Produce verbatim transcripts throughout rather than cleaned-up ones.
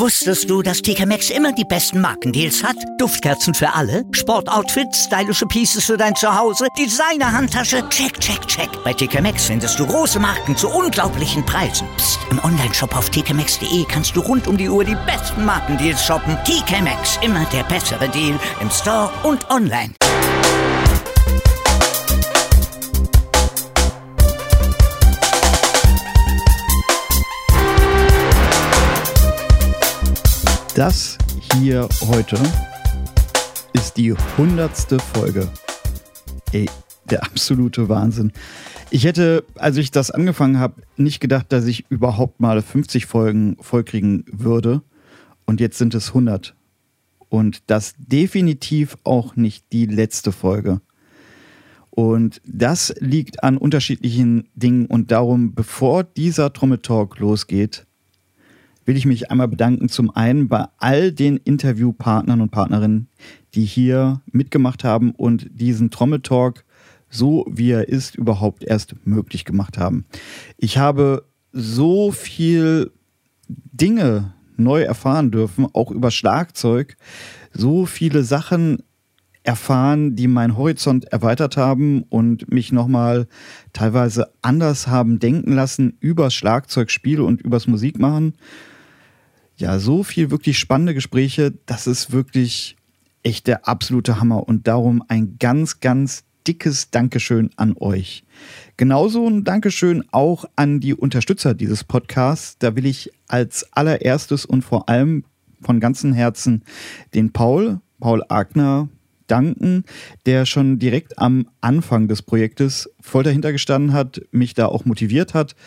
Wusstest du, dass T K Maxx immer die besten Markendeals hat? Duftkerzen für alle, Sportoutfits, stylische Pieces für dein Zuhause, Designer-Handtasche, check, check, check. Bei T K Maxx findest du große Marken zu unglaublichen Preisen. Psst. Im Onlineshop auf t k maxx punkt d e kannst du rund um die Uhr die besten Markendeals shoppen. T K Maxx, immer der bessere Deal im Store und online. Das hier heute ist die hundertste Folge. Ey, der absolute Wahnsinn. Ich hätte, als ich das angefangen habe, nicht gedacht, dass ich überhaupt mal fünfzig Folgen vollkriegen würde. Und jetzt sind es hundert. Und das definitiv auch nicht die letzte Folge. Und das liegt an unterschiedlichen Dingen. Und darum, bevor dieser Trommeltalk losgeht, will ich mich einmal bedanken, zum einen bei all den Interviewpartnern und Partnerinnen, die hier mitgemacht haben und diesen Trommeltalk, so wie er ist, überhaupt erst möglich gemacht haben. Ich habe so viel Dinge neu erfahren dürfen, auch über Schlagzeug, so viele Sachen erfahren, die meinen Horizont erweitert haben und mich nochmal teilweise anders haben denken lassen über Schlagzeugspiel und übers Musikmachen. Ja, so viel wirklich spannende Gespräche, das ist wirklich echt der absolute Hammer und darum ein ganz, ganz dickes Dankeschön an euch. Genauso ein Dankeschön auch an die Unterstützer dieses Podcasts. Da will ich als allererstes und vor allem von ganzem Herzen den Paul, Paul Agner, danken, der schon direkt am Anfang des Projektes voll dahinter gestanden hat, mich da auch motiviert hat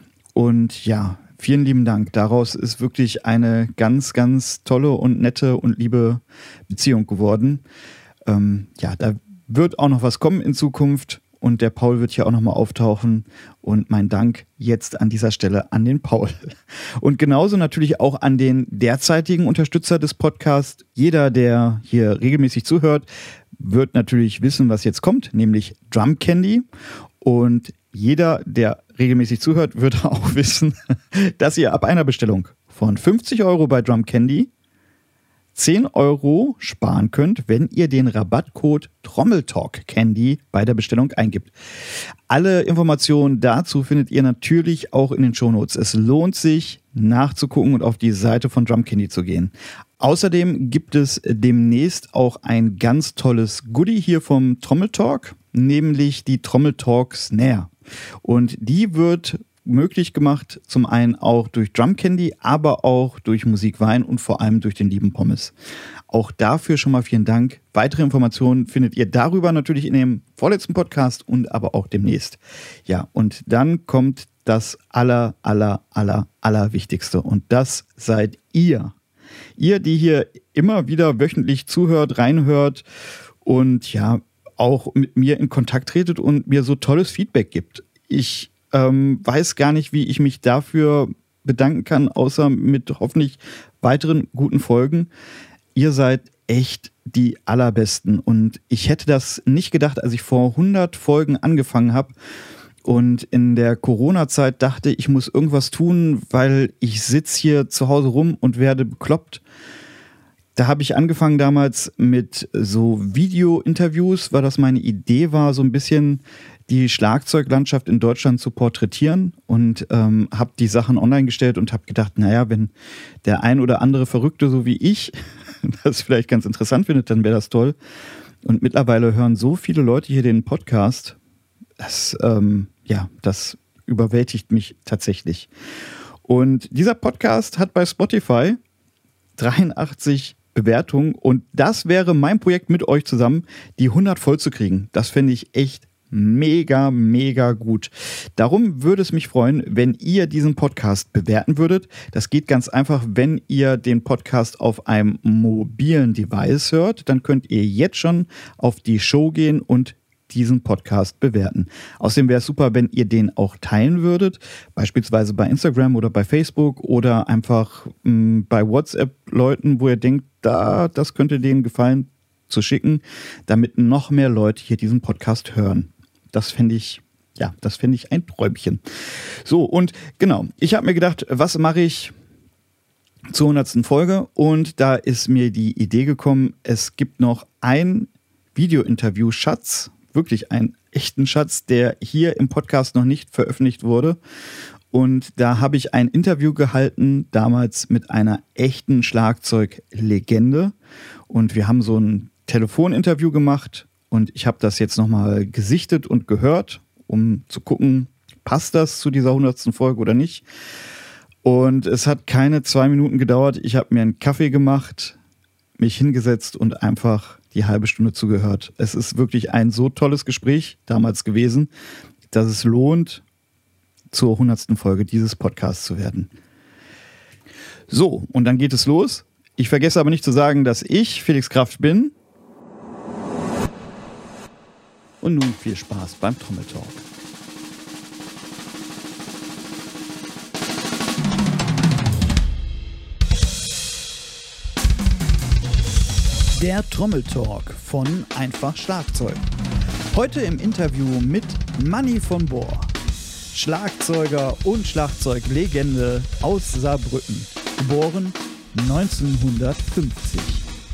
und ja, vielen lieben Dank. Daraus ist wirklich eine ganz, ganz tolle und nette und liebe Beziehung geworden. Ähm, ja, da wird auch noch was kommen in Zukunft und der Paul wird hier auch nochmal auftauchen. Und mein Dank jetzt an dieser Stelle an den Paul. Und genauso natürlich auch an den derzeitigen Unterstützer des Podcasts. Jeder, der hier regelmäßig zuhört, wird natürlich wissen, was jetzt kommt, nämlich Drum Candy. Und jeder, der regelmäßig zuhört, wird auch wissen, dass ihr ab einer Bestellung von fünfzig Euro bei Drum Candy zehn Euro sparen könnt, wenn ihr den Rabattcode TrommeltalkCandy bei der Bestellung eingibt. Alle Informationen dazu findet ihr natürlich auch in den Shownotes. Es lohnt sich nachzugucken und auf die Seite von Drum Candy zu gehen. Außerdem gibt es demnächst auch ein ganz tolles Goodie hier vom Trommeltalk, nämlich die Trommeltalk Snare. Und die wird möglich gemacht, zum einen auch durch Drum Candy, aber auch durch Musikwein und vor allem durch den lieben Pommes. Auch dafür schon mal vielen Dank. Weitere Informationen findet ihr darüber natürlich in dem vorletzten Podcast und aber auch demnächst. Ja, und dann kommt das aller, aller, aller, aller Wichtigste und das seid ihr. Ihr, die hier immer wieder wöchentlich zuhört, reinhört und ja, auch mit mir in Kontakt tretet und mir so tolles Feedback gibt. Ich ähm, weiß gar nicht, wie ich mich dafür bedanken kann, außer mit hoffentlich weiteren guten Folgen. Ihr seid echt die allerbesten und ich hätte das nicht gedacht, als ich vor hundert Folgen angefangen habe und in der Corona-Zeit dachte, ich muss irgendwas tun, weil ich sitze hier zu Hause rum und werde bekloppt. Da habe ich angefangen damals mit so Video-Interviews, weil das meine Idee war, so ein bisschen die Schlagzeuglandschaft in Deutschland zu porträtieren und ähm, habe die Sachen online gestellt und habe gedacht, naja, wenn der ein oder andere Verrückte, so wie ich, das vielleicht ganz interessant findet, dann wäre das toll. Und mittlerweile hören so viele Leute hier den Podcast, das, ähm, ja, das überwältigt mich tatsächlich. Und dieser Podcast hat bei Spotify dreiundachtzig Bewertungen und das wäre mein Projekt mit euch zusammen, die hundert voll zu kriegen. Das fände ich echt mega, mega gut. Darum würde es mich freuen, wenn ihr diesen Podcast bewerten würdet. Das geht ganz einfach, wenn ihr den Podcast auf einem mobilen Device hört, dann könnt ihr jetzt schon auf die Show gehen und diesen Podcast bewerten. Außerdem wäre es super, wenn ihr den auch teilen würdet, beispielsweise bei Instagram oder bei Facebook oder einfach mh, bei WhatsApp Leuten, wo ihr denkt, da, das könnte denen gefallen, zu schicken, damit noch mehr Leute hier diesen Podcast hören. Das fände ich, ja, das fände ich ein Träumchen. So, und genau, ich habe mir gedacht, was mache ich zur hundertsten Folge und da ist mir die Idee gekommen, es gibt noch ein Video-Interview-Schatz, wirklich einen echten Schatz, der hier im Podcast noch nicht veröffentlicht wurde. Und da habe ich ein Interview gehalten, damals mit einer echten Schlagzeuglegende. Und wir haben so ein Telefoninterview gemacht und ich habe das jetzt nochmal gesichtet und gehört, um zu gucken, passt das zu dieser hundertsten Folge oder nicht. Und es hat keine zwei Minuten gedauert. Ich habe mir einen Kaffee gemacht, mich hingesetzt und einfach die halbe Stunde zugehört. Es ist wirklich ein so tolles Gespräch damals gewesen, dass es lohnt, zur hundertsten Folge dieses Podcasts zu werden. So, und dann geht es los. Ich vergesse aber nicht zu sagen, dass ich Felix Kraft bin. Und nun viel Spaß beim Trommeltalk. Der Trommeltalk von Einfach Schlagzeug. Heute im Interview mit Manni von Bohr, Schlagzeuger und Schlagzeuglegende aus Saarbrücken, geboren neunzehnhundertfünfzig.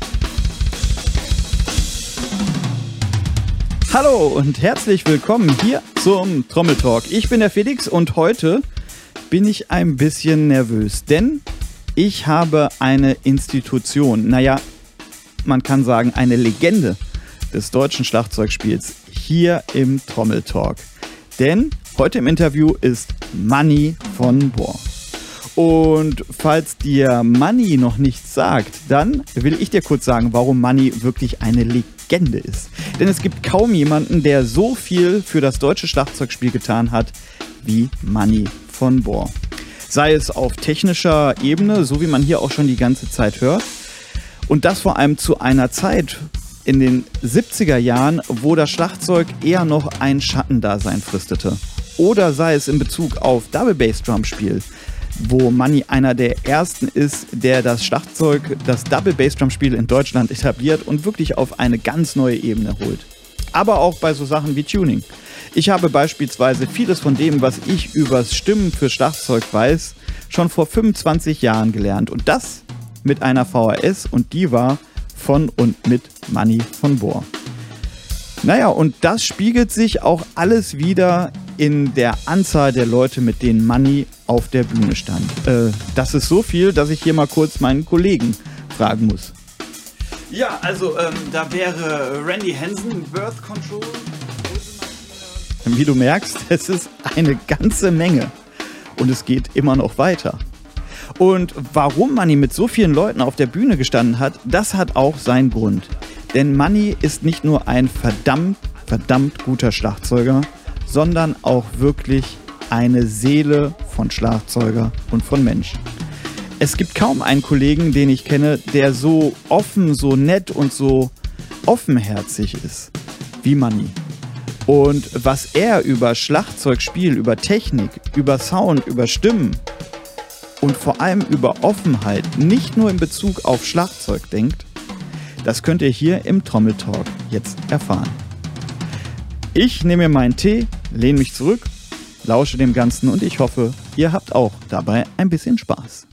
Hallo und herzlich willkommen hier zum Trommeltalk. Ich bin der Felix und heute bin ich ein bisschen nervös, denn ich habe eine Institution, naja, man kann sagen, eine Legende des deutschen Schlagzeugspiels hier im Trommeltalk. Denn heute im Interview ist Manni von Bohr. Und falls dir Manni noch nichts sagt, dann will ich dir kurz sagen, warum Manni wirklich eine Legende ist. Denn es gibt kaum jemanden, der so viel für das deutsche Schlagzeugspiel getan hat wie Manni von Bohr. Sei es auf technischer Ebene, so wie man hier auch schon die ganze Zeit hört, und das vor allem zu einer Zeit in den siebziger Jahren, wo das Schlagzeug eher noch ein Schattendasein fristete. Oder sei es in Bezug auf Double Bass Drum Spiel, wo Manni einer der ersten ist, der das Schlagzeug, das Double Bass Drum Spiel in Deutschland etabliert und wirklich auf eine ganz neue Ebene holt. Aber auch bei so Sachen wie Tuning. Ich habe beispielsweise vieles von dem, was ich übers Stimmen für Schlagzeug weiß, schon vor fünfundzwanzig Jahren gelernt. Und das mit einer V H S und die war von und mit Manni von Bohr. Naja, und das spiegelt sich auch alles wieder in der Anzahl der Leute, mit denen Manni auf der Bühne stand. Äh, das ist so viel, dass ich hier mal kurz meinen Kollegen fragen muss. Ja, also ähm, da wäre Randy Hansen, Birth Control. Wie du merkst, es ist eine ganze Menge und es geht immer noch weiter. Und warum Manni mit so vielen Leuten auf der Bühne gestanden hat, das hat auch seinen Grund. Denn Manni ist nicht nur ein verdammt, verdammt guter Schlagzeuger, sondern auch wirklich eine Seele von Schlagzeuger und von Mensch. Es gibt kaum einen Kollegen, den ich kenne, der so offen, so nett und so offenherzig ist wie Manni. Und was er über Schlagzeugspiel, über Technik, über Sound, über Stimmen und vor allem über Offenheit, nicht nur in Bezug auf Schlagzeug denkt, das könnt ihr hier im Trommeltalk jetzt erfahren. Ich nehme mir meinen Tee, lehne mich zurück, lausche dem Ganzen und ich hoffe, ihr habt auch dabei ein bisschen Spaß.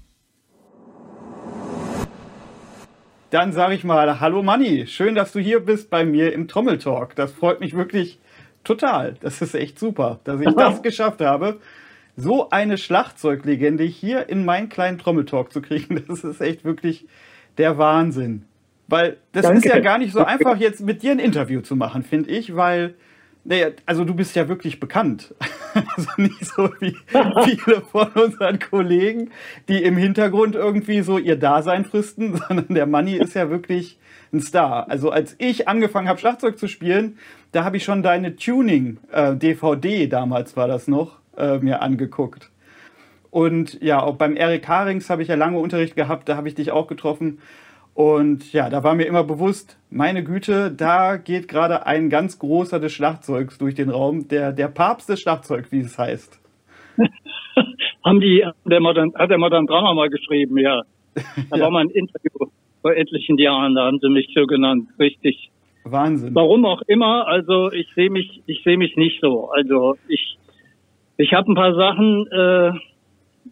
Dann sage ich mal, hallo Manni, schön, dass du hier bist bei mir im Trommeltalk. Das freut mich wirklich total. Das ist echt super, dass ich das geschafft habe, so eine Schlagzeuglegende hier in meinen kleinen Trommeltalk zu kriegen. Das ist echt wirklich der Wahnsinn. Weil das Danke. Ist ja gar nicht so einfach, jetzt mit dir ein Interview zu machen, finde ich, weil, naja, also du bist ja wirklich bekannt. Also nicht so wie viele von unseren Kollegen, die im Hintergrund irgendwie so ihr Dasein fristen, sondern der Manni ist ja wirklich ein Star. Also als ich angefangen habe, Schlagzeug zu spielen, da habe ich schon deine Tuning-D V D, damals war das noch, äh, mir angeguckt. Und ja, auch beim Erik Harings habe ich ja lange Unterricht gehabt, da habe ich dich auch getroffen. Und ja, da war mir immer bewusst, meine Güte, da geht gerade ein ganz großer des Schlagzeugs durch den Raum, der, der Papst des Schlagzeugs, wie es heißt. Haben die, der Modern, hat der Modern Drummer mal geschrieben, ja. Da ja. war mal ein Interview vor etlichen Jahren, da haben sie mich so genannt, richtig. Wahnsinn. Warum auch immer, also ich sehe mich, ich sehe mich nicht so. Also ich, ich habe ein paar Sachen, äh,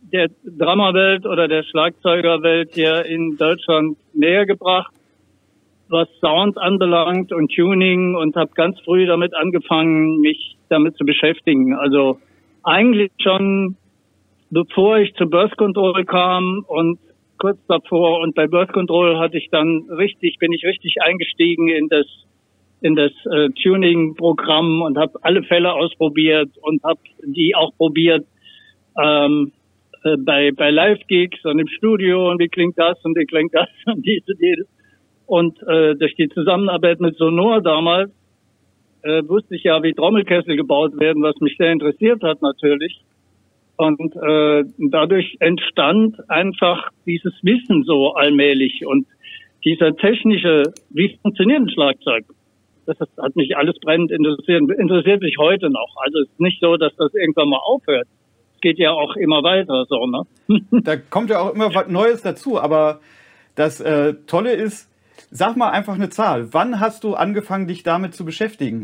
der Drummerwelt oder der Schlagzeugerwelt hier in Deutschland näher gebracht, was Sound anbelangt und Tuning, und habe ganz früh damit angefangen, mich damit zu beschäftigen. Also eigentlich schon bevor ich zu Birth Control kam und kurz davor, und bei Birth Control hatte ich dann richtig, bin ich richtig eingestiegen in das in das äh, Tuning-Programm und habe alle Fälle ausprobiert und habe die auch probiert ähm, äh, bei bei Live-Gigs und im Studio, und wie klingt das und wie klingt das und diese, diese. Und äh, durch die Zusammenarbeit mit Sonor damals äh, wusste ich ja, wie Trommelkessel gebaut werden, was mich sehr interessiert hat natürlich. Und äh, dadurch entstand einfach dieses Wissen so allmählich und dieser technische, wie funktioniert ein Schlagzeug? Das hat mich alles brennend interessiert, interessiert mich heute noch. Also es ist nicht so, dass das irgendwann mal aufhört. Es geht ja auch immer weiter so, ne? Da kommt ja auch immer was Neues dazu. Aber das äh, Tolle ist, sag mal einfach eine Zahl. Wann hast du angefangen, dich damit zu beschäftigen?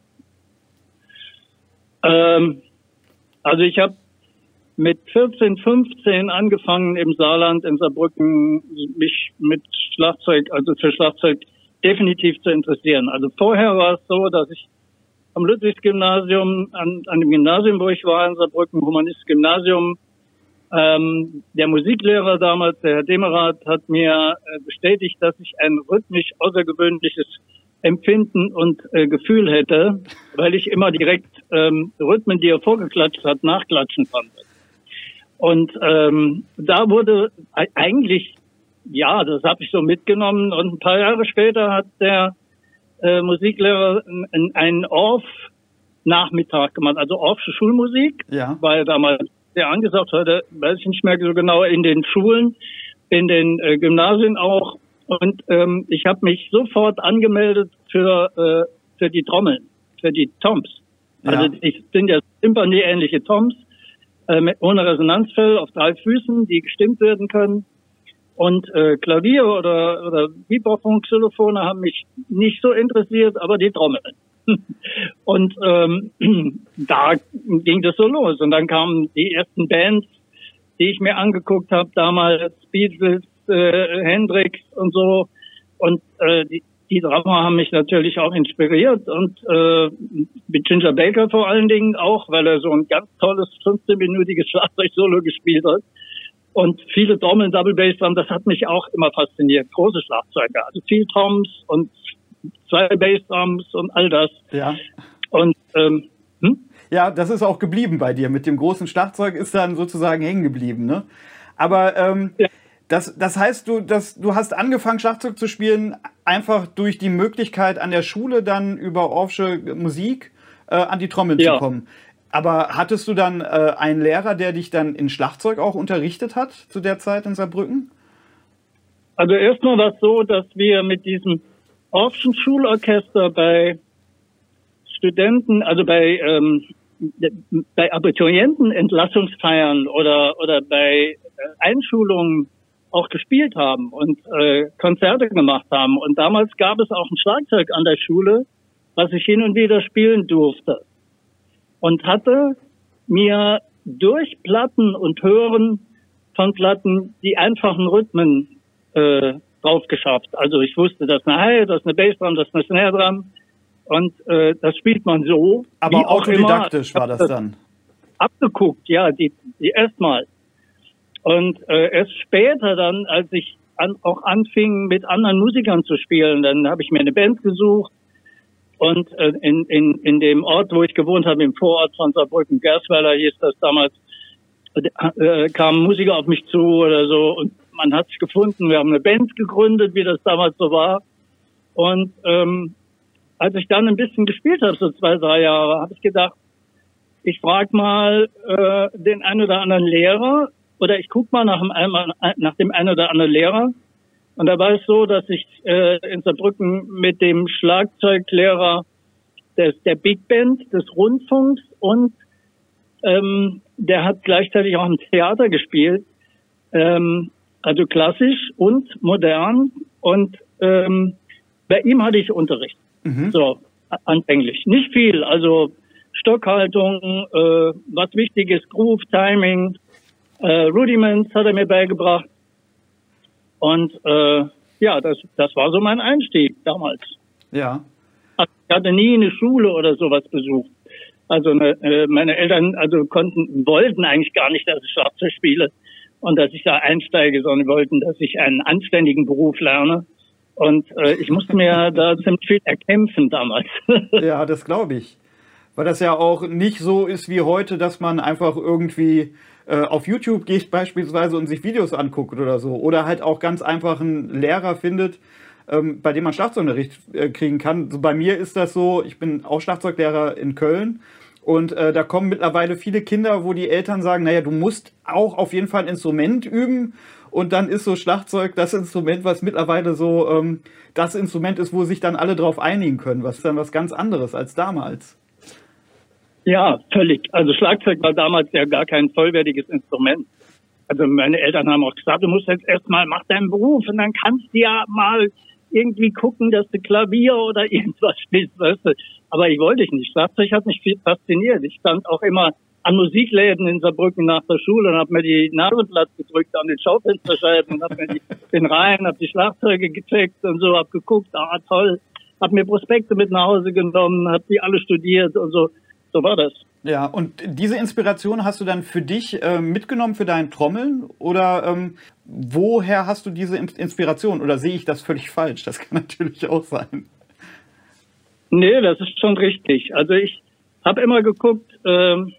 Ähm, also ich habe mit vierzehn, fünfzehn angefangen im Saarland, in Saarbrücken, mich mit Schlagzeug, also für Schlagzeug definitiv zu interessieren. Also vorher war es so, dass ich am Ludwigsgymnasium, an, an dem Gymnasium, wo ich war in Saarbrücken, Humanist-Gymnasium, ähm, der Musiklehrer damals, der Herr Demerath, hat mir äh, bestätigt, dass ich ein rhythmisch außergewöhnliches Empfinden und äh, Gefühl hätte, weil ich immer direkt ähm, Rhythmen, die er vorgeklatscht hat, nachklatschen konnte. Und ähm, da wurde eigentlich, ja, das habe ich so mitgenommen. Und ein paar Jahre später hat der äh, Musiklehrer einen, einen Orff-Nachmittag gemacht, also Orffsche Schulmusik, ja. Weil damals sehr angesagt heute, weiß ich nicht mehr so genau, in den Schulen, in den äh, Gymnasien auch. Und ähm, ich habe mich sofort angemeldet für äh, für die Trommeln, für die Toms. Ja. Also die sind ja Symphonie-ähnliche Toms, äh, mit, ohne Resonanzfell auf drei Füßen, die gestimmt werden können. Und äh, Klavier oder oder Vibraphon, Xylophone haben mich nicht so interessiert, aber die Trommeln. Und ähm, da ging das so los. Und dann kamen die ersten Bands, die ich mir angeguckt habe, damals Beatles, äh, Hendrix und so. Und äh, die, die Drummer haben mich natürlich auch inspiriert. Und äh, mit Ginger Baker vor allen Dingen auch, weil er so ein ganz tolles fünfzehnminütiges Schlagzeug-Solo gespielt hat. Und viele Trommeln, Double Bass Drum, das hat mich auch immer fasziniert. Große Schlagzeuger, also viel Toms und zwei Bassdrums und all das. Ja. Und ähm, hm? Ja, das ist auch geblieben bei dir. Mit dem großen Schlagzeug ist dann sozusagen hängen geblieben, ne? Aber ähm, ja. das, das heißt, du, das, du hast angefangen, Schlagzeug zu spielen, einfach durch die Möglichkeit an der Schule dann über Orffsche Musik äh, an die Trommeln ja. zu kommen. Aber hattest du dann äh, einen Lehrer, der dich dann in Schlagzeug auch unterrichtet hat zu der Zeit in Saarbrücken? Also erstmal war es so, dass wir mit diesem Orffschen Schulorchester bei Studenten, also bei ähm, bei Abiturienten Entlassungsfeiern oder oder bei äh, Einschulungen auch gespielt haben und äh, Konzerte gemacht haben. Und damals gab es auch ein Schlagzeug an der Schule, was ich hin und wieder spielen durfte. Und hatte mir durch Platten und Hören von Platten die einfachen Rhythmen äh, drauf geschafft. Also ich wusste, das ist eine Hi, das ist eine Bassdrum, das ist eine Snare Drum. Und äh, das spielt man so. Aber auch autodidaktisch war das dann? Abgeguckt, ja, die, die erstmal. Und äh, erst später dann, als ich an, auch anfing, mit anderen Musikern zu spielen, dann habe ich mir eine Band gesucht. Und äh, in, in, in dem Ort, wo ich gewohnt habe, im Vorort von Saarbrücken, Gersweiler hieß das damals, äh, kamen Musiker auf mich zu oder so. Und man hat sich gefunden, wir haben eine Band gegründet, wie das damals so war. Und ähm, als ich dann ein bisschen gespielt habe, so zwei, drei Jahre, habe ich gedacht, ich frage mal äh, den einen oder anderen Lehrer oder ich guck mal nach dem, nach dem einen oder anderen Lehrer. Und da war es so, dass ich äh, in Saarbrücken mit dem Schlagzeuglehrer des, der Big Band des Rundfunks und ähm, der hat gleichzeitig auch im Theater gespielt, ähm, also klassisch und modern. Und ähm, bei ihm hatte ich Unterricht. Mhm. So, anfänglich. Nicht viel, also Stockhaltung, äh, was wichtig ist, Groove, Timing. Äh, Rudiments hat er mir beigebracht. Und äh, ja, das, das war so mein Einstieg damals. Ja. Also ich hatte nie eine Schule oder sowas besucht. Also ne, äh, meine Eltern also konnten, wollten eigentlich gar nicht, dass ich Schlagzeug spiele und dass ich da einsteige, sondern wollten, dass ich einen anständigen Beruf lerne. Und äh, ich musste mir da ziemlich viel erkämpfen damals. Ja, das glaube ich. Weil das ja auch nicht so ist wie heute, dass man einfach irgendwie äh, auf YouTube geht beispielsweise und sich Videos anguckt oder so. Oder halt auch ganz einfach einen Lehrer findet, ähm, bei dem man Schlagzeugunterricht äh, kriegen kann. So, bei mir ist das so, ich bin auch Schlagzeuglehrer in Köln. Und äh, da kommen mittlerweile viele Kinder, wo die Eltern sagen, naja, du musst auch auf jeden Fall ein Instrument üben. Und dann ist so Schlagzeug das Instrument, was mittlerweile so ähm, das Instrument ist, wo sich dann alle drauf einigen können. Was ist dann was ganz anderes als damals. Ja, völlig. Also Schlagzeug war damals ja gar kein vollwertiges Instrument. Also meine Eltern haben auch gesagt, du musst jetzt erstmal, mach deinen Beruf und dann kannst du ja mal irgendwie gucken, dass du Klavier oder irgendwas spielst, weißt du. Aber ich wollte nicht. Schlagzeug hat mich viel fasziniert. Ich stand auch immer an Musikläden in Saarbrücken nach der Schule und habe mir die Nase platt gedrückt an den Schaufensterscheiben und habe mir die, den Reihen, habe die Schlagzeuge gecheckt und so, habe geguckt, ah toll, habe mir Prospekte mit nach Hause genommen, habe die alle studiert und so. So war das. Ja, und diese Inspiration hast du dann für dich äh, mitgenommen für dein Trommeln? Oder ähm, woher hast du diese Inspiration? Oder sehe ich das völlig falsch? Das kann natürlich auch sein. Nee, das ist schon richtig. Also ich habe immer geguckt, ähm,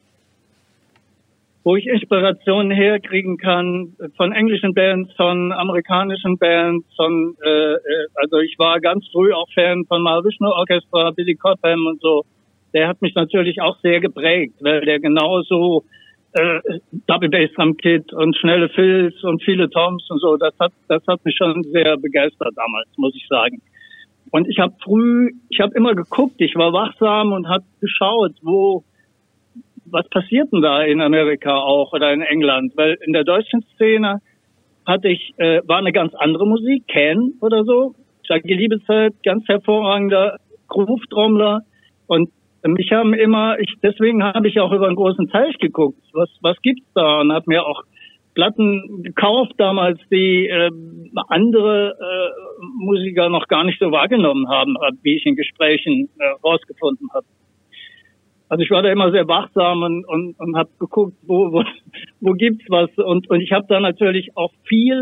wo ich Inspirationen herkriegen kann von englischen Bands, von amerikanischen Bands, von äh, also ich war ganz früh auch Fan von Mahavishnu Orchestra, Billy Cobham und so. Der hat mich natürlich auch sehr geprägt, weil der genauso äh, Double Bass Drum Kit und schnelle Fills und viele Toms und so, das hat das hat mich schon sehr begeistert damals, muss ich sagen. Und ich habe früh, ich habe immer geguckt, ich war wachsam und habe geschaut, wo was passiert denn da in Amerika auch oder in England, weil in der deutschen Szene hatte ich äh, war eine ganz andere Musik, Can oder so, Jackie Liebezeit, ganz hervorragender Groove-Trommler und mich haben immer, ich, deswegen habe ich auch über einen großen Teich geguckt. Was, was gibt's da? Und habe mir auch Platten gekauft damals, die äh, andere äh, Musiker noch gar nicht so wahrgenommen haben, wie ich in Gesprächen äh, rausgefunden habe. Also ich war da immer sehr wachsam und, und, und habe geguckt, wo, wo, wo gibt's was. Und, und ich habe da natürlich auch viel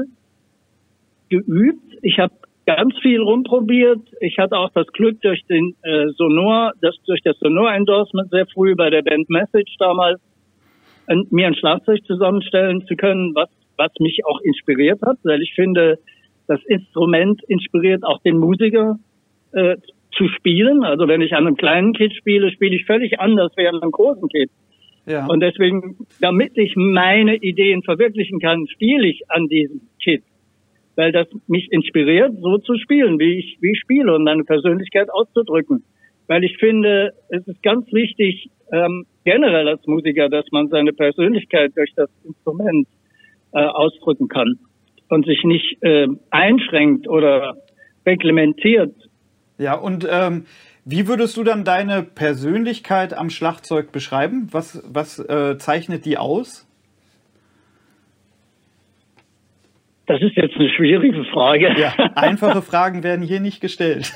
geübt. Ich habe ganz viel rumprobiert. Ich hatte auch das Glück durch den äh, Sonor, das durch das Sonor-Endorsement sehr früh bei der Band Message damals, äh, mir ein Schlagzeug zusammenstellen zu können, was was mich auch inspiriert hat, weil ich finde, das Instrument inspiriert auch den Musiker äh, zu spielen. Also wenn ich an einem kleinen Kit spiele, spiele ich völlig anders wie an einem großen Kit. Ja. Und deswegen, damit ich meine Ideen verwirklichen kann, spiele ich an diesem Kit. Weil das mich inspiriert, so zu spielen, wie ich, wie ich spiele und meine Persönlichkeit auszudrücken. Weil ich finde, es ist ganz wichtig, ähm, generell als Musiker, dass man seine Persönlichkeit durch das Instrument äh, ausdrücken kann und sich nicht äh, einschränkt oder reglementiert. Ja, und ähm, wie würdest du dann deine Persönlichkeit am Schlagzeug beschreiben? Was, was äh, zeichnet die aus? Das ist jetzt eine schwierige Frage. Ja, einfache Fragen werden hier nicht gestellt.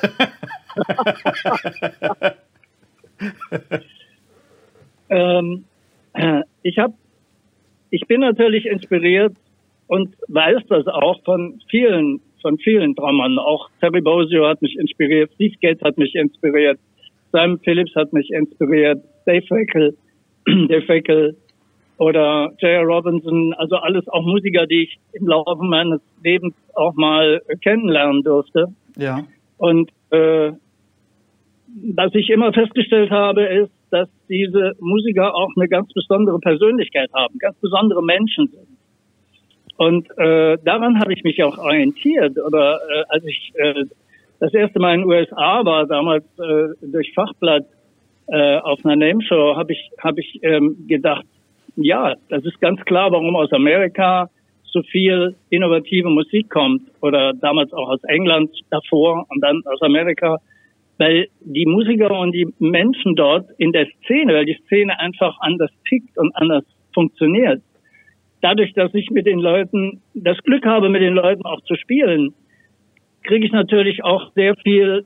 ähm, ich hab, ich bin natürlich inspiriert und weiß das auch von vielen, von vielen Drummern. Auch Terry Bozzio hat mich inspiriert, Steve Gadd hat mich inspiriert, Simon Phillips hat mich inspiriert, Dave Weckl, Dave Weckl. Oder J R Robinson, also alles auch Musiker, die ich im Laufe meines Lebens auch mal kennenlernen durfte. Ja. Und äh, was ich immer festgestellt habe, ist, dass diese Musiker auch eine ganz besondere Persönlichkeit haben, ganz besondere Menschen sind. Und äh, daran habe ich mich auch orientiert. Oder äh, als ich äh, das erste Mal in den U S A war, damals äh, durch Fachblatt äh, auf einer Name-Show, habe ich, hab ich ähm, gedacht, ja, das ist ganz klar, warum aus Amerika so viel innovative Musik kommt oder damals auch aus England davor und dann aus Amerika, weil die Musiker und die Menschen dort in der Szene, weil die Szene einfach anders tickt und anders funktioniert, dadurch, dass ich mit den Leuten das Glück habe, mit den Leuten auch zu spielen, kriege ich natürlich auch sehr viel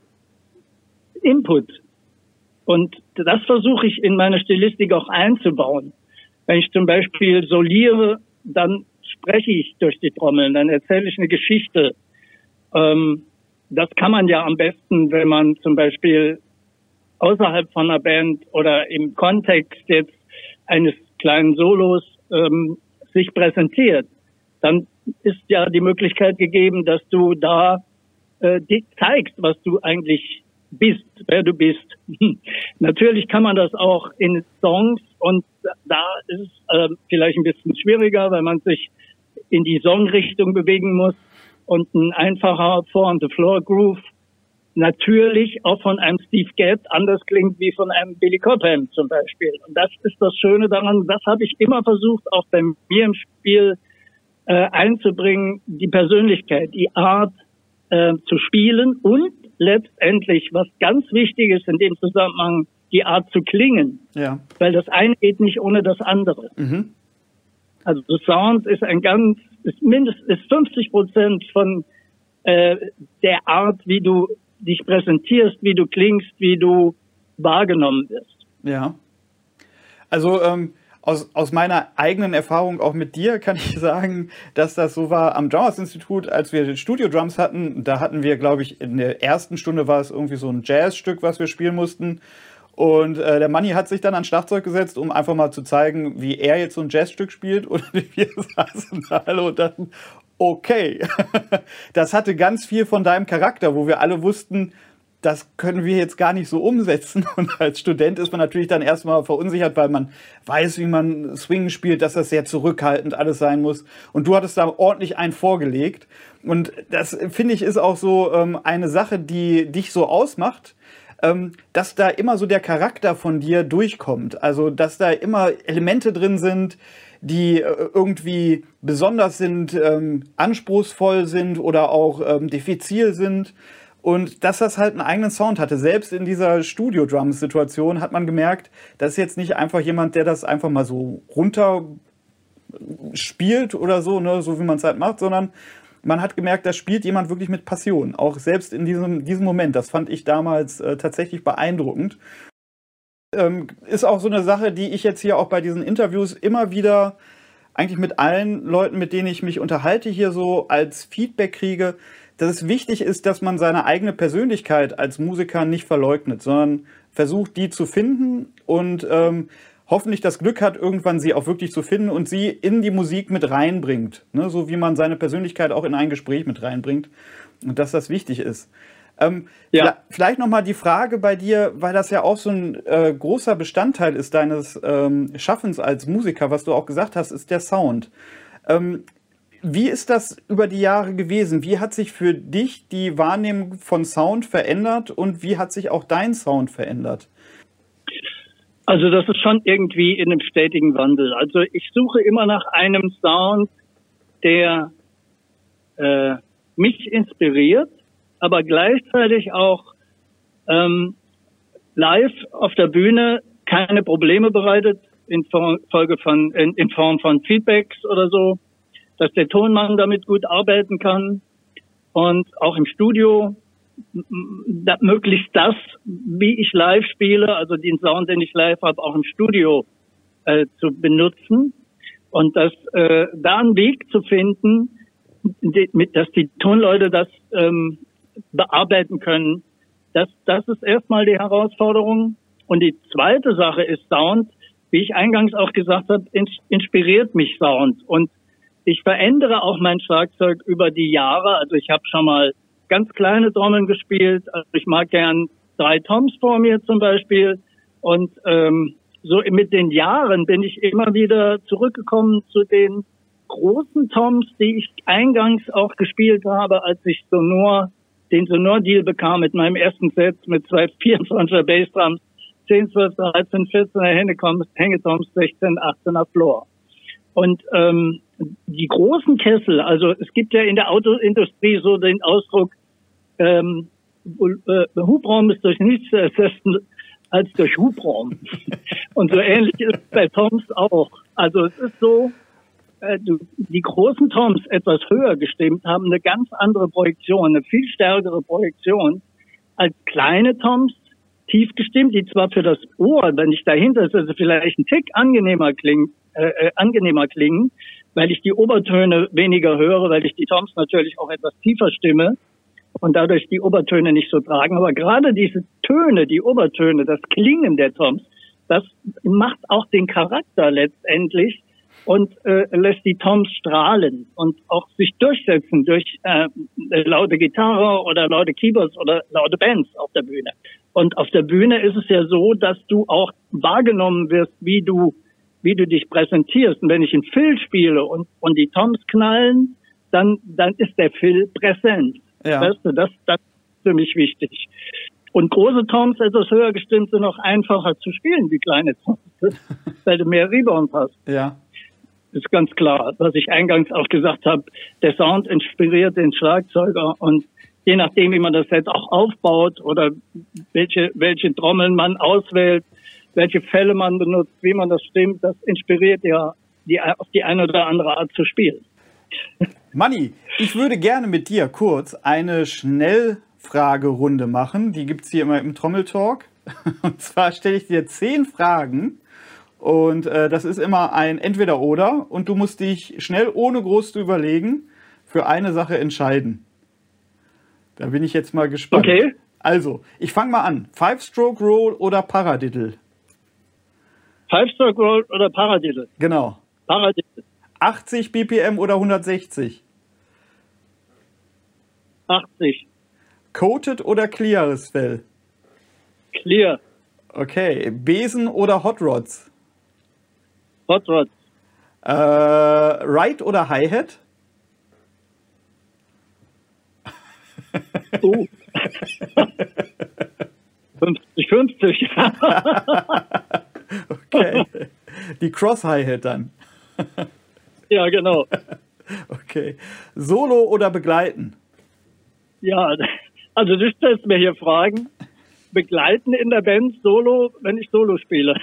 Input. Und das versuche ich in meine Stilistik auch einzubauen. Wenn ich zum Beispiel soliere, dann spreche ich durch die Trommeln, dann erzähle ich eine Geschichte. Ähm, das kann man ja am besten, wenn man zum Beispiel außerhalb von einer Band oder im Kontext jetzt eines kleinen Solos ähm, sich präsentiert. Dann ist ja die Möglichkeit gegeben, dass du da äh, zeigst, was du eigentlich bist, wer du bist. Natürlich kann man das auch in Songs, und da ist es äh, vielleicht ein bisschen schwieriger, weil man sich in die Songrichtung bewegen muss und ein einfacher Four-on-the-Floor-Groove natürlich auch von einem Steve Gadd anders klingt wie von einem Billy Cobham zum Beispiel. Und das ist das Schöne daran, das habe ich immer versucht, auch bei mir im Spiel äh, einzubringen, die Persönlichkeit, die Art äh, zu spielen und letztendlich, was ganz wichtig ist in dem Zusammenhang, die Art zu klingen. Ja. Weil das eine geht nicht ohne das andere. Mhm. Also Sound ist ein ganz, ist mindestens ist fünfzig Prozent von äh, der Art, wie du dich präsentierst, wie du klingst, wie du wahrgenommen wirst. Ja. Also ähm, aus, aus meiner eigenen Erfahrung auch mit dir kann ich sagen, dass das so war am Drummers Institut, als wir Studio-Drums hatten. Da hatten wir, glaube ich, in der ersten Stunde war es irgendwie so ein Jazzstück, was wir spielen mussten. Und äh, der Manni hat sich dann ans Schlagzeug gesetzt, um einfach mal zu zeigen, wie er jetzt so ein Jazzstück spielt. Und wir saßen da alle und dachten, okay, das hatte ganz viel von deinem Charakter, wo wir alle wussten, das können wir jetzt gar nicht so umsetzen. Und als Student ist man natürlich dann erstmal verunsichert, weil man weiß, wie man Swing spielt, dass das sehr zurückhaltend alles sein muss. Und du hattest da ordentlich einen vorgelegt. Und das, finde ich, ist auch so ähm, eine Sache, die dich so ausmacht, ähm, dass da immer so der Charakter von dir durchkommt. Also, dass da immer Elemente drin sind, die äh, irgendwie besonders sind, ähm, anspruchsvoll sind oder auch ähm, diffizil sind. Und dass das halt einen eigenen Sound hatte. Selbst in dieser Studio-Drums-Situation hat man gemerkt, das ist jetzt nicht einfach jemand, der das einfach mal so runter spielt oder so, ne, so wie man es halt macht, sondern man hat gemerkt, da spielt jemand wirklich mit Passion. Auch selbst in diesem, diesem Moment. Das fand ich damals äh, tatsächlich beeindruckend. Ähm, ist auch so eine Sache, die ich jetzt hier auch bei diesen Interviews immer wieder eigentlich mit allen Leuten, mit denen ich mich unterhalte, hier so als Feedback kriege, dass es wichtig ist, dass man seine eigene Persönlichkeit als Musiker nicht verleugnet, sondern versucht, die zu finden und ähm, hoffentlich das Glück hat, irgendwann sie auch wirklich zu finden und sie in die Musik mit reinbringt. Ne? So wie man seine Persönlichkeit auch in ein Gespräch mit reinbringt und dass das wichtig ist. Ähm, ja. Vielleicht nochmal die Frage bei dir, weil das ja auch so ein äh, großer Bestandteil ist deines ähm, Schaffens als Musiker, was du auch gesagt hast, ist der Sound. Ähm, Wie ist das über die Jahre gewesen? Wie hat sich für dich die Wahrnehmung von Sound verändert und wie hat sich auch dein Sound verändert? Also das ist schon irgendwie in einem stetigen Wandel. Also ich suche immer nach einem Sound, der äh, mich inspiriert, aber gleichzeitig auch ähm, live auf der Bühne keine Probleme bereitet in Folge von in, in Form von Feedbacks oder so, dass der Tonmann damit gut arbeiten kann und auch im Studio da, möglichst das, wie ich live spiele, also den Sound, den ich live habe, auch im Studio äh, zu benutzen und das äh, da einen Weg zu finden, die, mit, dass die Tonleute das ähm, bearbeiten können. Das, das ist erstmal die Herausforderung. Und die zweite Sache ist Sound, wie ich eingangs auch gesagt habe, ins, inspiriert mich Sound und ich verändere auch mein Schlagzeug über die Jahre. Also ich habe schon mal ganz kleine Trommeln gespielt. Also ich mag gern drei Toms vor mir zum Beispiel. Und ähm, so mit den Jahren bin ich immer wieder zurückgekommen zu den großen Toms, die ich eingangs auch gespielt habe, als ich Sonor, den Sonor-Deal bekam mit meinem ersten Set mit zwei vierundzwanziger Bassdrums, zehn, zwölf, dreizehn, vierzehner Hängetoms, sechzehn, achtzehner Floor. Und ähm, die großen Kessel, also es gibt ja in der Autoindustrie so den Ausdruck, ähm, äh, Hubraum ist durch nichts zu ersetzen als durch Hubraum. Und so ähnlich ist es bei Toms auch. Also es ist so, äh, du, die großen Toms etwas höher gestimmt haben eine ganz andere Projektion, eine viel stärkere Projektion als kleine Toms tief gestimmt, die zwar für das Ohr, wenn ich dahinter sitze, vielleicht ein Tick angenehmer klingen, äh, äh, angenehmer klingen, weil ich die Obertöne weniger höre, weil ich die Toms natürlich auch etwas tiefer stimme und dadurch die Obertöne nicht so tragen. Aber gerade diese Töne, die Obertöne, das Klingen der Toms, das macht auch den Charakter letztendlich und äh, lässt die Toms strahlen und auch sich durchsetzen durch äh, laute Gitarre oder laute Keyboards oder laute Bands auf der Bühne. Und auf der Bühne ist es ja so, dass du auch wahrgenommen wirst, wie du wie du dich präsentierst. Und wenn ich einen Fill spiele und und die Toms knallen, dann dann ist der Fill präsent. Ja. Weißt du, das das ist für mich wichtig. Und große Toms, etwas höher gestimmt, sind noch einfacher zu spielen wie kleine Toms, weil du mehr Rebound hast. Ja. Das ist ganz klar, was ich eingangs auch gesagt habe. Der Sound inspiriert den Schlagzeuger und je nachdem, wie man das Set auch aufbaut oder welche welche Trommeln man auswählt, welche Fälle man benutzt, wie man das stimmt, das inspiriert ja die, auf die eine oder andere Art zu spielen. Manni, ich würde gerne mit dir kurz eine Schnellfragerunde machen. Die gibt es hier immer im Trommeltalk. Und zwar stelle ich dir zehn Fragen. Und äh, das ist immer ein Entweder-Oder. Und du musst dich schnell, ohne groß zu überlegen, für eine Sache entscheiden. Da bin ich jetzt mal gespannt. Okay. Also, ich fange mal an. Five-Stroke-Roll oder Paradiddle? Five-Stroke-Roll oder Paradiddle? Genau. Paradiddle. achtzig B P M oder hundertsechzig? achtzig. Coated oder cleares Fell? Clear. Okay. Besen oder Hot Rods? Hot Rods. Äh, Ride oder Hi-Hat? Uh. fünfzig fünfzig. Okay. Die Cross-Hi-Hat dann. Ja, genau. Okay. Solo oder begleiten? Ja, also du stellst mir hier Fragen. Begleiten in der Band, Solo, wenn ich Solo spiele.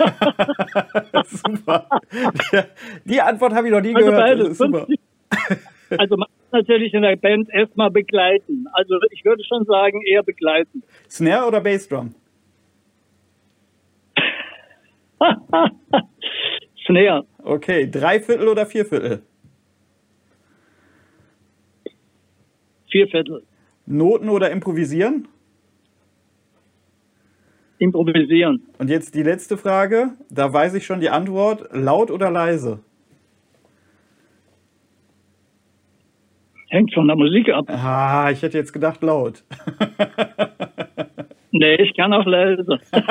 Super. Die Antwort habe ich noch nie Also gehört. beides, Das ist super. Also man muss natürlich in der Band erstmal begleiten. Also ich würde schon sagen, eher begleiten. Snare oder Bassdrum? Snare. Okay. Dreiviertel oder Vierviertel? Vierviertel. Noten oder improvisieren? Improvisieren. Und jetzt die letzte Frage. Da weiß ich schon die Antwort. Laut oder leise? Hängt von der Musik ab. Ah, ich hätte jetzt gedacht laut. Nee, ich kann auch leise.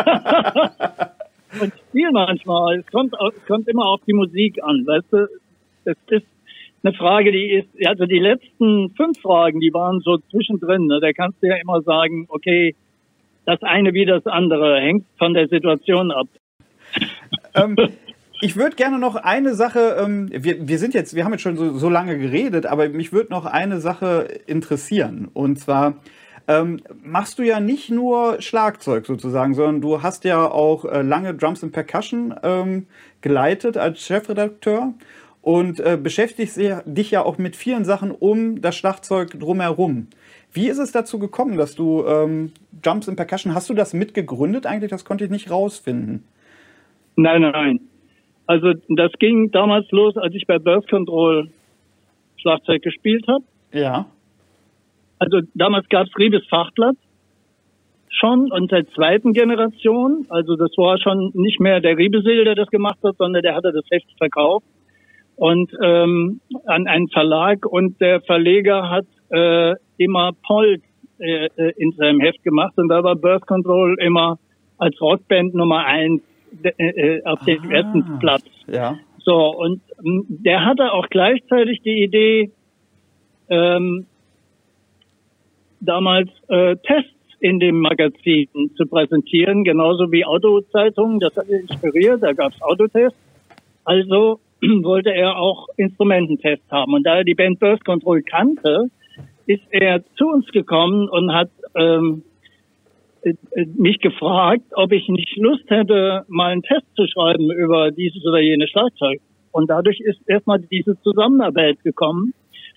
Und spiel manchmal. Es kommt, auch, es kommt immer auf die Musik an, weißt du? Das ist eine Frage, die ist, also die letzten fünf Fragen, die waren so zwischendrin. Ne? Da kannst du ja immer sagen, okay, das eine wie das andere, hängt von der Situation ab. ähm, ich würde gerne noch eine Sache, ähm, wir, wir sind jetzt, wir haben jetzt schon so, so lange geredet, aber mich würde noch eine Sache interessieren. Und zwar ähm, machst du ja nicht nur Schlagzeug sozusagen, sondern du hast ja auch äh, lange Drums and Percussion ähm, geleitet als Chefredakteur und äh, beschäftigst dich ja auch mit vielen Sachen um das Schlagzeug drumherum. Wie ist es dazu gekommen, dass du ähm, Drums and Percussion, hast du das mitgegründet eigentlich? Das konnte ich nicht rausfinden. Nein, nein. Also das ging damals los, als ich bei Birth Control Schlagzeug gespielt habe. Ja. Also damals gab es Riebes Fachblatt schon und der zweiten Generation. Also das war schon nicht mehr der Riebesil, der das gemacht hat, sondern der hatte das Heft verkauft und ähm, an einen Verlag und der Verleger hat äh, immer Polk äh, in seinem Heft gemacht und da war Birth Control immer als Rockband Nummer eins äh, auf dem ah, ersten Platz. Ja. So, und ähm, der hatte auch gleichzeitig die Idee, ähm, damals äh, Tests in dem Magazin zu präsentieren, genauso wie Autozeitungen, das hat ihn inspiriert, da gab es Autotests. Also wollte er auch Instrumententests haben. Und da er die Band Birth Control kannte, ist er zu uns gekommen und hat ähm, mich gefragt, ob ich nicht Lust hätte, mal einen Test zu schreiben über dieses oder jenes Schlagzeug. Und dadurch ist erstmal diese Zusammenarbeit gekommen.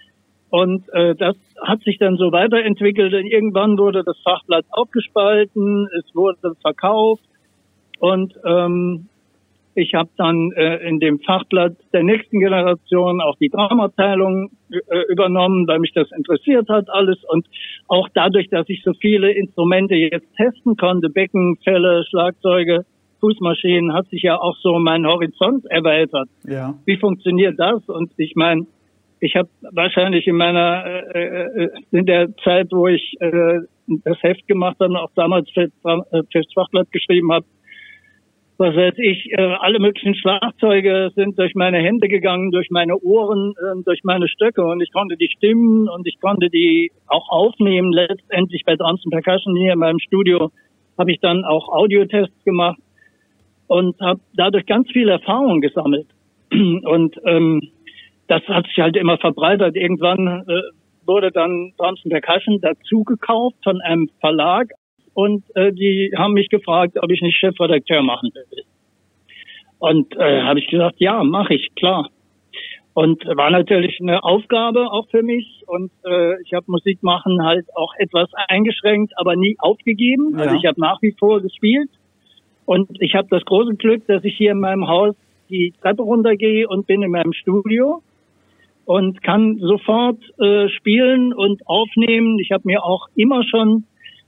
Und äh, das hat sich dann so weiterentwickelt. Und irgendwann wurde das Fachblatt aufgespalten, es wurde verkauft. Und ähm, ich habe dann äh, in dem Fachblatt der nächsten Generation auch die Drumabteilung äh, übernommen, weil mich das interessiert hat alles. Und auch dadurch, dass ich so viele Instrumente jetzt testen konnte, Becken, Felle, Schlagzeuge, Fußmaschinen, hat sich ja auch so mein Horizont erweitert. Ja. Wie funktioniert das? Und ich meine, ich habe wahrscheinlich in meiner äh, äh, in der Zeit, wo ich äh, das Heft gemacht habe, auch damals für, äh, fürs Fachblatt geschrieben habe, was weiß ich, äh, alle möglichen Schlagzeuge sind durch meine Hände gegangen, durch meine Ohren, äh, durch meine Stöcke, und ich konnte die stimmen und ich konnte die auch aufnehmen. Letztendlich bei Drums and Percussion hier in meinem Studio habe ich dann auch Audiotests gemacht und habe dadurch ganz viel Erfahrung gesammelt. Und ähm, das hat sich halt immer verbreitert. Irgendwann äh, wurde dann Drums and Percussion dazu gekauft von einem Verlag. Und äh, die haben mich gefragt, ob ich nicht Chefredakteur machen will. Und äh, habe ich gesagt, ja, mache ich, klar. Und war natürlich eine Aufgabe auch für mich. Und äh, ich habe Musik machen halt auch etwas eingeschränkt, aber nie aufgegeben. Ja. Also ich habe nach wie vor gespielt. Und ich habe das große Glück, dass ich hier in meinem Haus die Treppe runtergehe und bin in meinem Studio und kann sofort äh, spielen und aufnehmen. Ich habe mir auch immer schon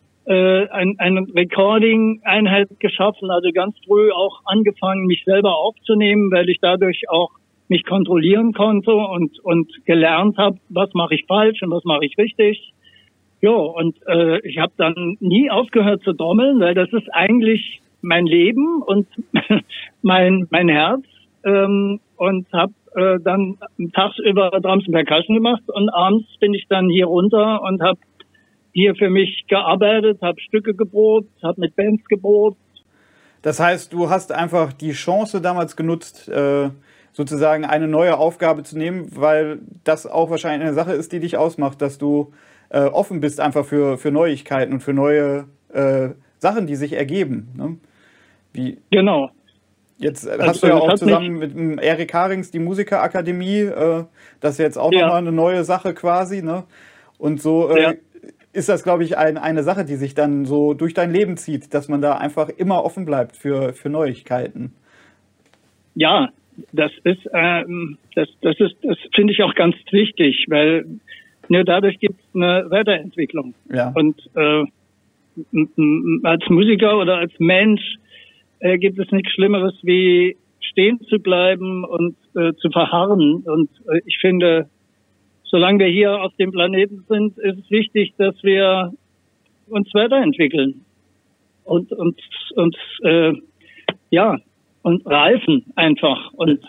Ein, eine Recording-Einheit geschaffen, also ganz früh auch angefangen, mich selber aufzunehmen, weil ich dadurch auch mich kontrollieren konnte und und gelernt habe, was mache ich falsch und was mache ich richtig. Ja, und äh, ich habe dann nie aufgehört zu trommeln, weil das ist eigentlich mein Leben und mein mein Herz, ähm, und habe äh, dann tagsüber Drums and Percussion gemacht und abends bin ich dann hier runter und habe hier für mich gearbeitet, habe Stücke geprobt, habe mit Bands geprobt. Das heißt, du hast einfach die Chance damals genutzt, äh, sozusagen eine neue Aufgabe zu nehmen, weil das auch wahrscheinlich eine Sache ist, die dich ausmacht, dass du äh, offen bist einfach für, für Neuigkeiten und für neue äh, Sachen, die sich ergeben. Ne? Wie genau. Jetzt hast also, du ja auch zusammen mit dem Erik Harings die Musikerakademie, äh, das ist jetzt auch ja. nochmal eine neue Sache quasi. Ne? Und so äh, ja. ist das, glaube ich, ein, eine Sache, die sich dann so durch dein Leben zieht, dass man da einfach immer offen bleibt für, für Neuigkeiten. Ja, das ist, ähm, das, das ist, das finde ich auch ganz wichtig, weil nur dadurch gibt es eine Weiterentwicklung. Ja. Und äh, als Musiker oder als Mensch äh, gibt es nichts Schlimmeres, wie stehen zu bleiben und äh, zu verharren. Und äh, ich finde, solange wir hier auf dem Planeten sind, ist es wichtig, dass wir uns weiterentwickeln und uns, uns äh, ja, und reifen einfach und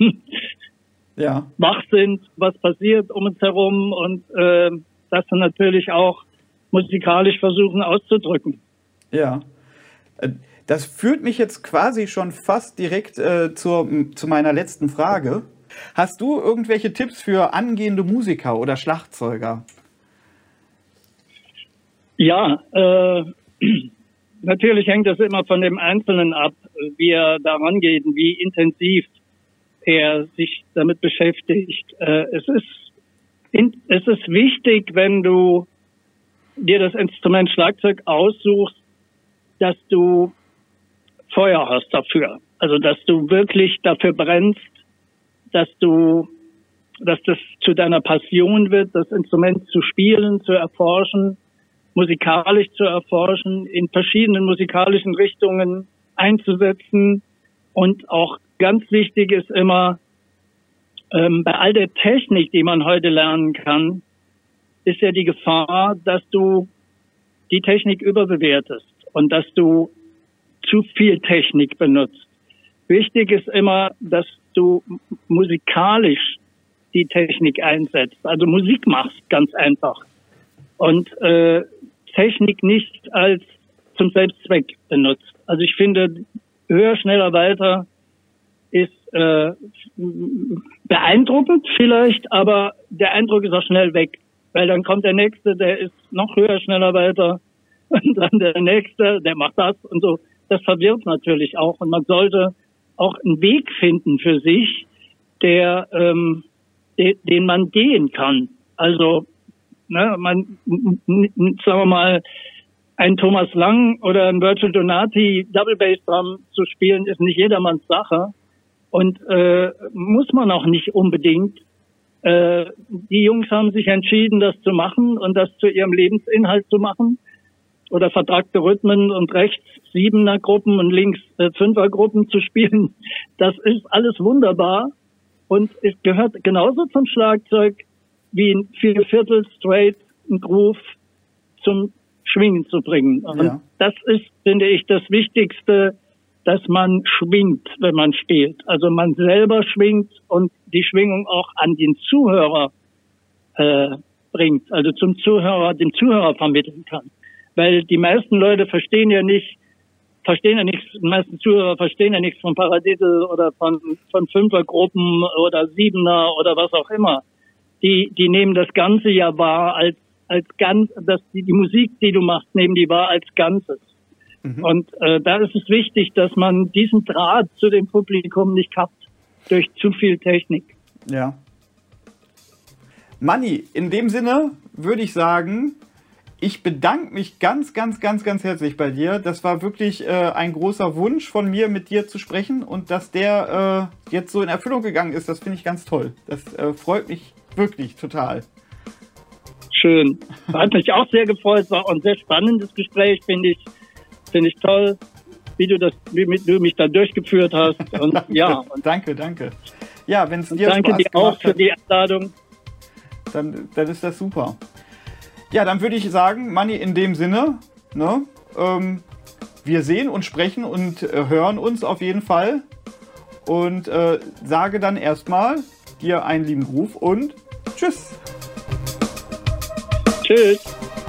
ja. wach sind, was passiert um uns herum, und äh, das dann natürlich auch musikalisch versuchen auszudrücken. Ja, das führt mich jetzt quasi schon fast direkt äh, zur, zu meiner letzten Frage. Hast du irgendwelche Tipps für angehende Musiker oder Schlagzeuger? Ja, äh, natürlich hängt das immer von dem Einzelnen ab, wie er da rangeht und wie intensiv er sich damit beschäftigt. Äh, es ist, in, es ist wichtig, wenn du dir das Instrument Schlagzeug aussuchst, dass du Feuer hast dafür. Also, dass du wirklich dafür brennst, dass du, dass das zu deiner Passion wird, das Instrument zu spielen, zu erforschen, musikalisch zu erforschen, in verschiedenen musikalischen Richtungen einzusetzen. Und auch ganz wichtig ist immer, ähm, bei all der Technik, die man heute lernen kann, ist ja die Gefahr, dass du die Technik überbewertest und dass du zu viel Technik benutzt. Wichtig ist immer, dass du musikalisch die Technik einsetzt, also Musik machst, ganz einfach. Und äh, Technik nicht als zum Selbstzweck benutzt. Also ich finde, höher, schneller, weiter ist äh, beeindruckend vielleicht, aber der Eindruck ist auch schnell weg. Weil dann kommt der Nächste, der ist noch höher, schneller, weiter. Und dann der Nächste, der macht das und so. Das verwirrt natürlich auch. Und man sollte auch einen Weg finden für sich, der, ähm, de, den man gehen kann. Also, ne, man, n, n, sagen wir mal, ein Thomas Lang oder ein Virgil Donati Double Bass Drum zu spielen, ist nicht jedermanns Sache und äh, muss man auch nicht unbedingt. Äh, die Jungs haben sich entschieden, das zu machen und das zu ihrem Lebensinhalt zu machen. Oder vertrackte Rhythmen und rechts Siebener-Gruppen und links äh, Fünfer-Gruppen zu spielen. Das ist alles wunderbar und es gehört genauso zum Schlagzeug wie ein Vierviertel Straight, ein Groove zum Schwingen zu bringen. Und ja. das ist, finde ich, das Wichtigste, dass man schwingt, wenn man spielt. Also man selber schwingt und die Schwingung auch an den Zuhörer äh, bringt, also zum Zuhörer, dem Zuhörer vermitteln kann. Weil die meisten Leute verstehen ja nicht, verstehen ja nichts, die meisten Zuhörer verstehen ja nichts von Paradiesel oder von, von Fünfergruppen oder Siebener oder was auch immer. Die, die nehmen das Ganze ja wahr als, als ganz, dass die, die Musik, die du machst, nehmen die wahr als Ganzes. Mhm. Und, äh, da ist es wichtig, dass man diesen Draht zu dem Publikum nicht kappt durch zu viel Technik. Ja. Manni, in dem Sinne würde ich sagen, ich bedanke mich ganz, ganz, ganz, ganz herzlich bei dir. Das war wirklich äh, ein großer Wunsch von mir, mit dir zu sprechen. Und dass der äh, jetzt so in Erfüllung gegangen ist, das finde ich ganz toll. Das äh, freut mich wirklich total. Schön. Hat mich auch sehr gefreut. War ein sehr spannendes Gespräch, finde ich. Finde ich toll, wie du, das, wie du mich da durchgeführt hast. Und, danke, ja, und danke, danke. Ja, wenn es dir danke Spaß dir auch für hat, die Einladung. Dann, dann ist das super. Ja, dann würde ich sagen, Manni, in dem Sinne, ne, ähm, wir sehen und sprechen und äh, hören uns auf jeden Fall. Und äh, sage dann erstmal dir einen lieben Gruß und tschüss. Tschüss.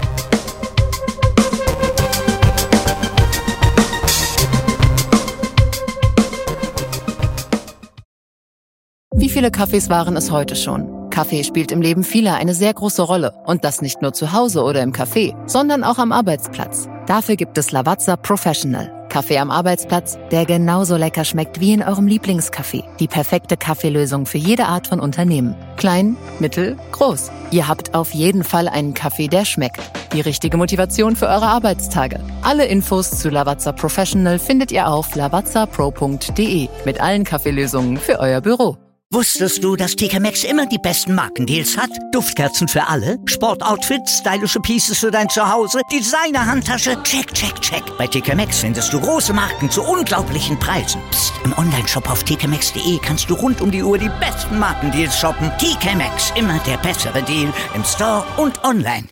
Wie viele Kaffees waren es heute schon? Kaffee spielt im Leben vieler eine sehr große Rolle. Und das nicht nur zu Hause oder im Café, sondern auch am Arbeitsplatz. Dafür gibt es Lavazza Professional. Kaffee am Arbeitsplatz, der genauso lecker schmeckt wie in eurem Lieblingscafé. Die perfekte Kaffeelösung für jede Art von Unternehmen. Klein, mittel, groß. Ihr habt auf jeden Fall einen Kaffee, der schmeckt. Die richtige Motivation für eure Arbeitstage. Alle Infos zu Lavazza Professional findet ihr auf lavazza pro punkt de mit allen Kaffeelösungen für euer Büro. Wusstest du, dass T K Maxx immer die besten Markendeals hat? Duftkerzen für alle, Sportoutfits, stylische Pieces für dein Zuhause, Designer-Handtasche, check, check, check. Bei T K Maxx findest du große Marken zu unglaublichen Preisen. Psst. im Onlineshop auf t k maxx punkt de kannst du rund um die Uhr die besten Markendeals shoppen. T K Maxx, immer der bessere Deal im Store und online.